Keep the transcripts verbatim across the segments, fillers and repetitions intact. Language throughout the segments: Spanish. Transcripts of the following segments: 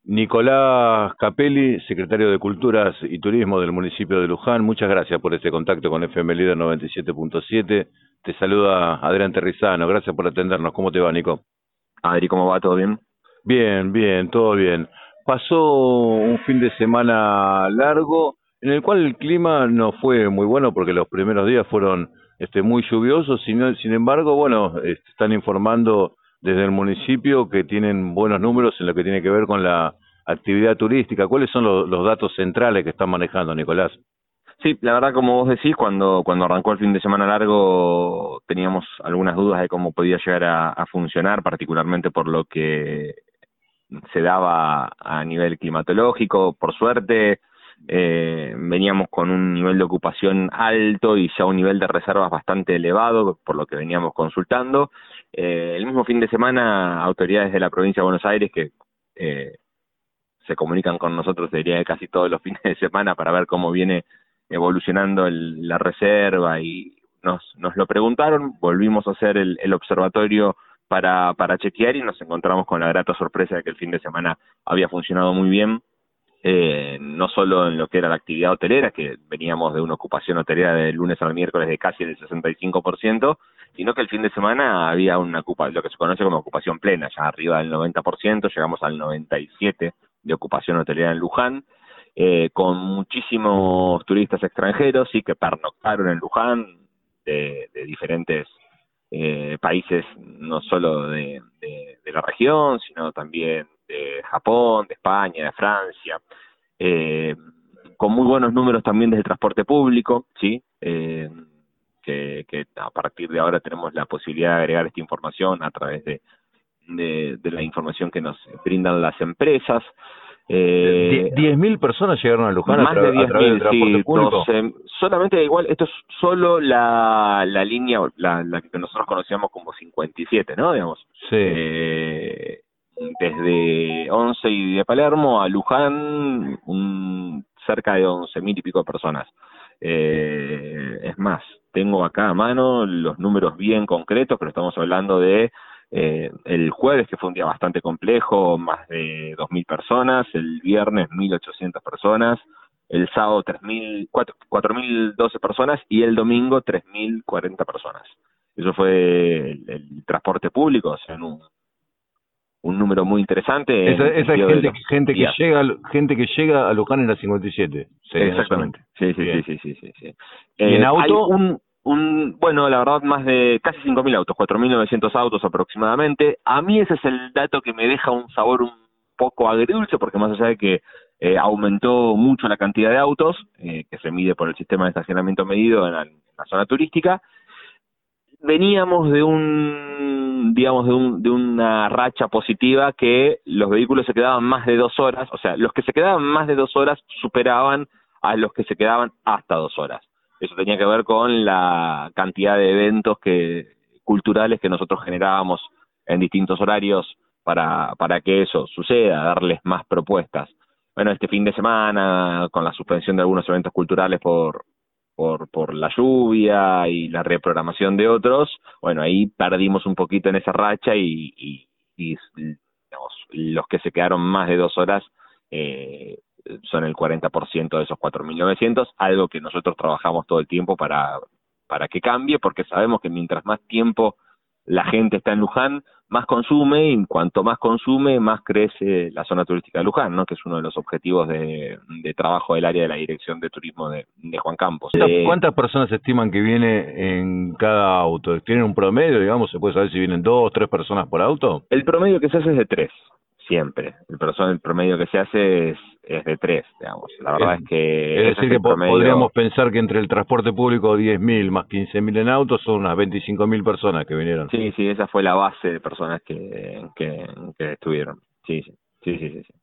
Nicolás Capelli, secretario de Culturas y Turismo del municipio de Luján, muchas gracias por este contacto con F M Líder noventa y siete punto siete. Te saluda Adrián Terrizano, gracias por atendernos. ¿Cómo te va, Nico? Adri, ¿cómo va? ¿Todo bien? Bien, bien, todo bien. Pasó un fin de semana largo en el cual el clima no fue muy bueno porque los primeros días fueron este, muy lluviosos. Sin, sin embargo, bueno, eh, están informando desde el municipio que tienen buenos números en lo que tiene que ver con la actividad turística. ¿Cuáles son los, los datos centrales que están manejando, Nicolás? Sí, la verdad, como vos decís, cuando, cuando arrancó el fin de semana largo teníamos algunas dudas de cómo podía llegar a, a funcionar, particularmente por lo que se daba a nivel climatológico. Por suerte, eh, veníamos con un nivel de ocupación alto y ya un nivel de reservas bastante elevado, por lo que veníamos consultando. Eh, el mismo fin de semana, autoridades de la provincia de Buenos Aires que eh, se comunican con nosotros, diría que casi todos los fines de semana para ver cómo viene evolucionando el, la reserva, y nos, nos lo preguntaron. Volvimos a hacer el, el observatorio para, para chequear y nos encontramos con la grata sorpresa de que el fin de semana había funcionado muy bien, eh, no solo en lo que era la actividad hotelera, que veníamos de una ocupación hotelera de lunes al miércoles de casi el sesenta y cinco por ciento, sino que el fin de semana había una ocupa, lo que se conoce como ocupación plena, ya arriba del noventa por ciento, llegamos al noventa y siete por ciento de ocupación hotelera en Luján, eh, con muchísimos turistas extranjeros, sí, que pernoctaron en Luján, de, de diferentes eh, países, no solo de, de, de la región, sino también de Japón, de España, de Francia, eh, con muy buenos números también desde el transporte público, sí, eh, que, que a partir de ahora tenemos la posibilidad de agregar esta información a través de, de, de la información que nos brindan las empresas. Eh, ¿Diez mil personas llegaron a Luján a, más de tra a diez través del mil, transporte sí, público? doce, solamente igual, esto es solo la, la línea, la, la que nosotros conocíamos como cincuenta y siete, ¿no? Digamos, Sí. eh, desde Once y de Palermo a Luján, un, cerca de once mil y pico de personas. Eh, es más, tengo acá a mano los números bien concretos, pero estamos hablando de eh, el jueves, que fue un día bastante complejo, más de dos mil personas, el viernes mil ochocientas personas, el sábado tres mil, cuatro mil doce personas y el domingo tres mil cuarenta personas. Eso fue el, el transporte público, o sea, en un, un número muy interesante en Esa, el esa sentido de gente, los gente que días. llega, gente que llega a Luján en la cincuenta y siete, serían esos. Exactamente, sí, sí, sí, Bien. sí, sí, sí, sí. ¿Y en Eh, hay auto? un, un, bueno, la verdad, más de casi cinco mil autos, cuatro mil novecientos autos aproximadamente. A mí ese es el dato que me deja un sabor un poco agridulce, porque más allá de que eh, aumentó mucho la cantidad de autos, eh, que se mide por el sistema de estacionamiento medido en la, en la zona turística, veníamos de un, digamos, de, un, de una racha positiva que los vehículos se quedaban más de dos horas, o sea, los que se quedaban más de dos horas superaban a los que se quedaban hasta dos horas. Eso tenía que ver con la cantidad de eventos que, culturales que nosotros generábamos en distintos horarios para, para que eso suceda, darles más propuestas. Bueno, este fin de semana, con la suspensión de algunos eventos culturales por, por, por la lluvia y la reprogramación de otros, bueno, ahí perdimos un poquito en esa racha y, y, y digamos, los que se quedaron más de dos horas eh, son el cuarenta por ciento de esos cuatro mil novecientos, algo que nosotros trabajamos todo el tiempo para, para que cambie, porque sabemos que mientras más tiempo la gente está en Luján, más consume, y cuanto más consume, más crece la zona turística de Luján, ¿no? Que es uno de los objetivos de, de trabajo del área de la Dirección de Turismo de, de Juan Campos. ¿Cuántas, Eh, cuántas personas estiman que viene en cada auto? ¿Tienen un promedio, digamos? ¿Se puede saber si vienen dos, tres personas por auto? el promedio que se hace es de tres, siempre. El, perso- el promedio que se hace es, es de tres, digamos. La Es, verdad es es que ese decir, es que el po podríamos promedio. pensar que entre el transporte público diez mil más quince mil en autos son unas veinticinco mil personas que vinieron. Sí, sí, esa fue la base de personas que, que, que estuvieron. Sí, sí, sí, sí, sí, sí.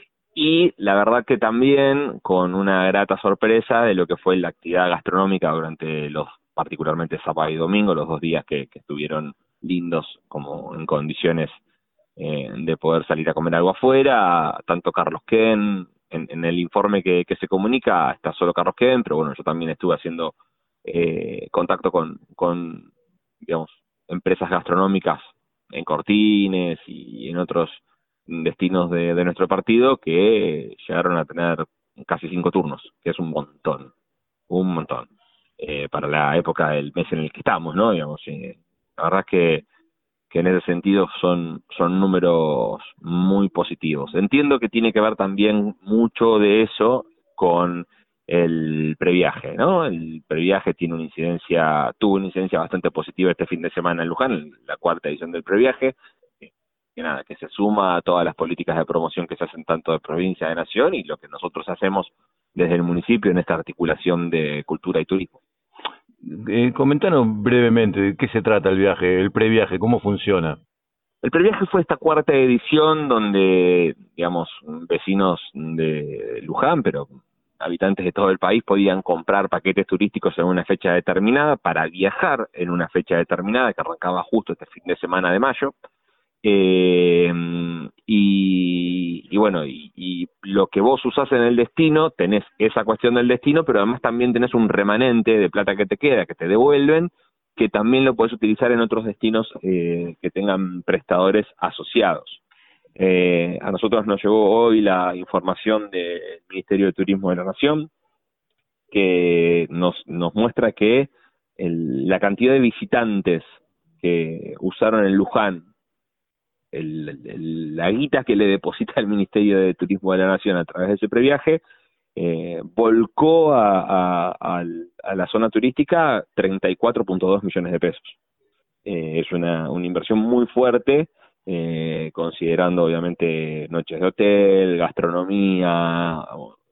Y la verdad que también con una grata sorpresa de lo que fue la actividad gastronómica durante los, particularmente sábado y domingo, los dos días que, que estuvieron lindos como en condiciones eh, de poder salir a comer algo afuera. Tanto Carlos Ken, en, en el informe que, que se comunica, está solo Carlos Ken, pero bueno, yo también estuve haciendo eh, contacto con, con, digamos, empresas gastronómicas en Cortines y en otros destinos de, de nuestro partido que llegaron a tener casi cinco turnos, que es un montón, un montón, eh, para la época del mes en el que estamos, ¿no? Digamos, eh, la verdad es que, que en ese sentido son, son números muy positivos. Entiendo que tiene que ver también mucho de eso con el previaje, ¿no? El previaje tiene una incidencia, tuvo una incidencia bastante positiva este fin de semana en Luján, la cuarta edición del previaje, que, que nada, que se suma a todas las políticas de promoción que se hacen tanto de provincia de nación y lo que nosotros hacemos desde el municipio en esta articulación de cultura y turismo. Eh, comentanos brevemente de qué se trata el viaje, el previaje, cómo funciona. El previaje fue esta cuarta edición donde, digamos, vecinos de Luján, pero habitantes de todo el país podían comprar paquetes turísticos en una fecha determinada para viajar en una fecha determinada que arrancaba justo este fin de semana de mayo. Eh, y, y bueno, y, y lo que vos usás en el destino, tenés esa cuestión del destino, pero además también tenés un remanente de plata que te queda, que te devuelven, que también lo podés utilizar en otros destinos eh, que tengan prestadores asociados. Eh, a nosotros nos llegó hoy la información del Ministerio de Turismo de la Nación, que nos, nos muestra que el, la cantidad de visitantes que usaron en Luján El, el, la guita que le deposita el Ministerio de Turismo de la Nación a través de ese previaje, eh, volcó a, a, a, a la zona turística treinta y cuatro punto dos millones de pesos. Eh, es una, una inversión muy fuerte, eh, considerando obviamente noches de hotel, gastronomía.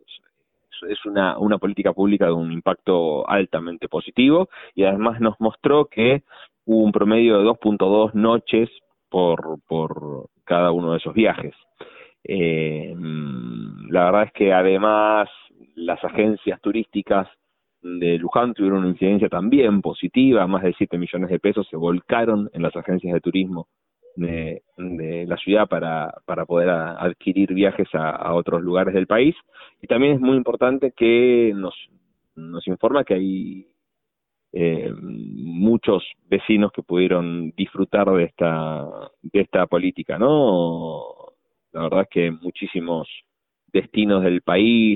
Es una, una política pública de un impacto altamente positivo y además nos mostró que hubo un promedio de dos punto dos noches por, por cada uno de esos viajes. Eh, la verdad es que además las agencias turísticas de Luján tuvieron una incidencia también positiva, más de siete millones de pesos se volcaron en las agencias de turismo de, de la ciudad para, para poder a, adquirir viajes a, a otros lugares del país. Y también es muy importante que nos, nos informa que hay Eh, muchos vecinos que pudieron disfrutar de esta de esta política, ¿no? La verdad es que muchísimos destinos del país,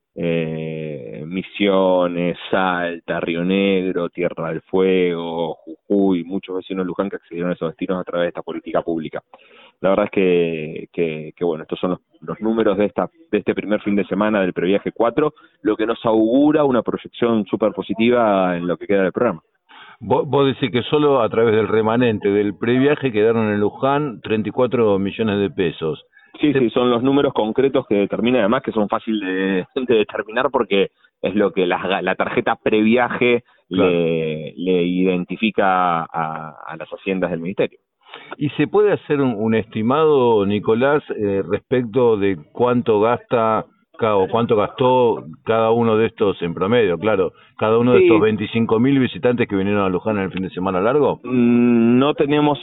eh, Misiones, Salta, Río Negro, Tierra del Fuego, Jujuy, muchos vecinos de Luján que accedieron a esos destinos a través de esta política pública. La verdad es que, que, que bueno, estos son los, los números de esta de este primer fin de semana del Previaje cuatro, lo que nos augura una proyección súper positiva en lo que queda del programa. Vos, vos decís que solo a través del remanente del previaje quedaron en Luján treinta y cuatro millones de pesos. Sí, sí, son los números concretos que determinan, además que son fáciles de, de determinar porque es lo que la, la tarjeta previaje claro. le, le identifica a, a las haciendas del Ministerio. ¿Y se puede hacer un, un estimado, Nicolás, eh, respecto de cuánto gasta cada, o cuánto gastó cada uno de estos en promedio? Claro, cada uno de sí. estos veinticinco mil visitantes que vinieron a Luján en el fin de semana largo. No tenemos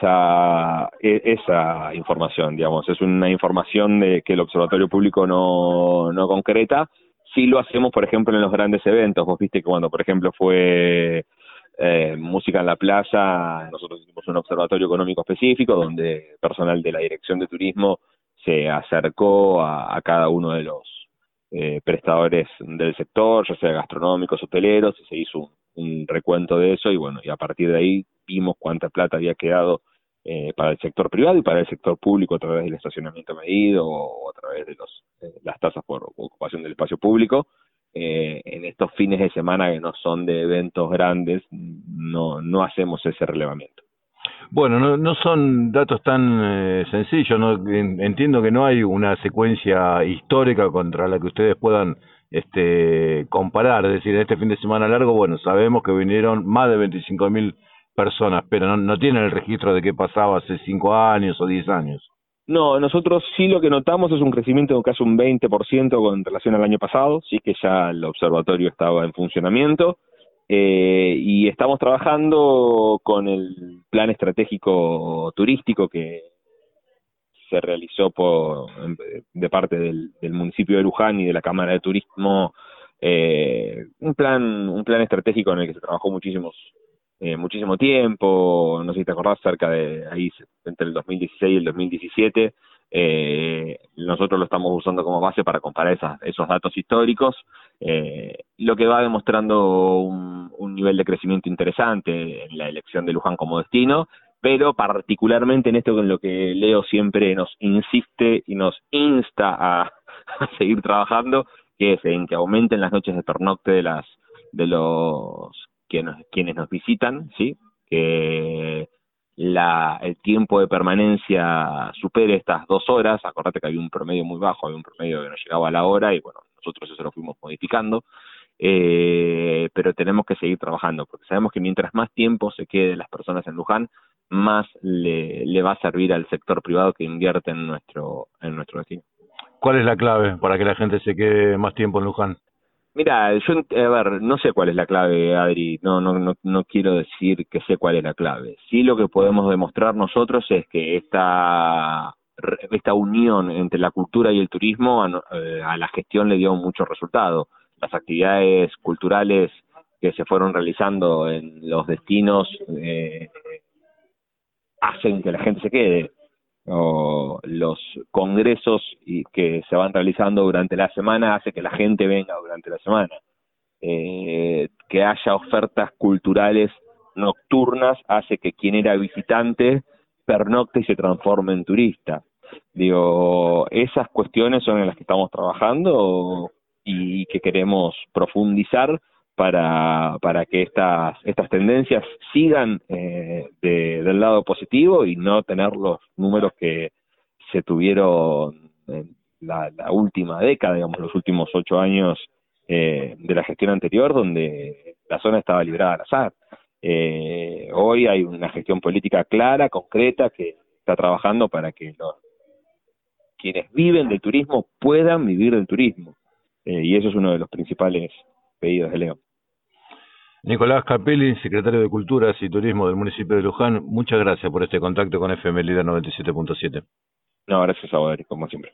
esa esa información, digamos, es una información de que el Observatorio Público no, no concreta. Sí lo hacemos, por ejemplo, en los grandes eventos. Vos viste que cuando, por ejemplo, fue Eh, Música en la Plaza, nosotros hicimos un observatorio económico específico donde personal de la Dirección de Turismo se acercó a, a cada uno de los eh, prestadores del sector, ya sea gastronómicos, hoteleros, y se hizo un, un recuento de eso y bueno, y a partir de ahí vimos cuánta plata había quedado eh, para el sector privado y para el sector público a través del estacionamiento medido o, o a través de los eh, las tasas por ocupación del espacio público. Eh, en estos fines de semana que no son de eventos grandes, no no hacemos ese relevamiento. Bueno, no, no son datos tan eh, sencillos, ¿no? Entiendo que no hay una secuencia histórica contra la que ustedes puedan este comparar, es decir, este fin de semana largo, bueno, sabemos que vinieron más de veinticinco mil personas, pero no, no tienen el registro de qué pasaba hace cinco años o diez años. No, nosotros sí lo que notamos es un crecimiento de casi un veinte por ciento con relación al año pasado, sí que ya el observatorio estaba en funcionamiento eh, y estamos trabajando con el plan estratégico turístico que se realizó por de parte del, del municipio de Luján y de la Cámara de Turismo, eh, un plan un plan estratégico en el que se trabajó muchísimos Eh, muchísimo tiempo, no sé si te acordás, cerca de ahí, entre el dos mil dieciséis y el dos mil diecisiete, Eh, nosotros lo estamos usando como base para comparar esas, esos datos históricos, eh, lo que va demostrando un, un nivel de crecimiento interesante en la elección de Luján como destino, pero particularmente en esto con lo que Leo siempre nos insiste y nos insta a, a seguir trabajando, que es en que aumenten las noches de pernocte de las de los que nos, quienes nos visitan, ¿sí? Que la, el tiempo de permanencia supere estas dos horas. Acordate que había un promedio muy bajo, había un promedio que no llegaba a la hora, y bueno, nosotros eso lo fuimos modificando, eh, pero tenemos que seguir trabajando, porque sabemos que mientras más tiempo se quede las personas en Luján, más le, le va a servir al sector privado que invierte en nuestro, en nuestro destino. ¿Cuál es la clave para que la gente se quede más tiempo en Luján? Mira, yo, a ver, no sé cuál es la clave, Adri, no, no, no, no quiero decir que sé cuál es la clave. Sí, lo que podemos demostrar nosotros es que esta, esta unión entre la cultura y el turismo a, a la gestión le dio mucho resultado. Las actividades culturales que se fueron realizando en los destinos eh, hacen que la gente se quede. O los congresos y que se van realizando durante la semana hace que la gente venga durante la semana, eh, que haya ofertas culturales nocturnas hace que quien era visitante pernocte y se transforme en turista. Digo, esas cuestiones son en las que estamos trabajando y que queremos profundizar para para que estas estas tendencias sigan eh, de, del lado positivo y no tener los números que se tuvieron en la, la última década, digamos, los últimos ocho años eh, de la gestión anterior, donde la zona estaba librada al azar. Eh, hoy hay una gestión política clara, concreta, que está trabajando para que los, quienes viven del turismo puedan vivir del turismo, eh, y eso es uno de los principales pedidos de Leo. Nicolás Capelli, secretario de Culturas y Turismo del municipio de Luján, muchas gracias por este contacto con F M Líder noventa y siete punto siete. No, gracias a vos, como siempre.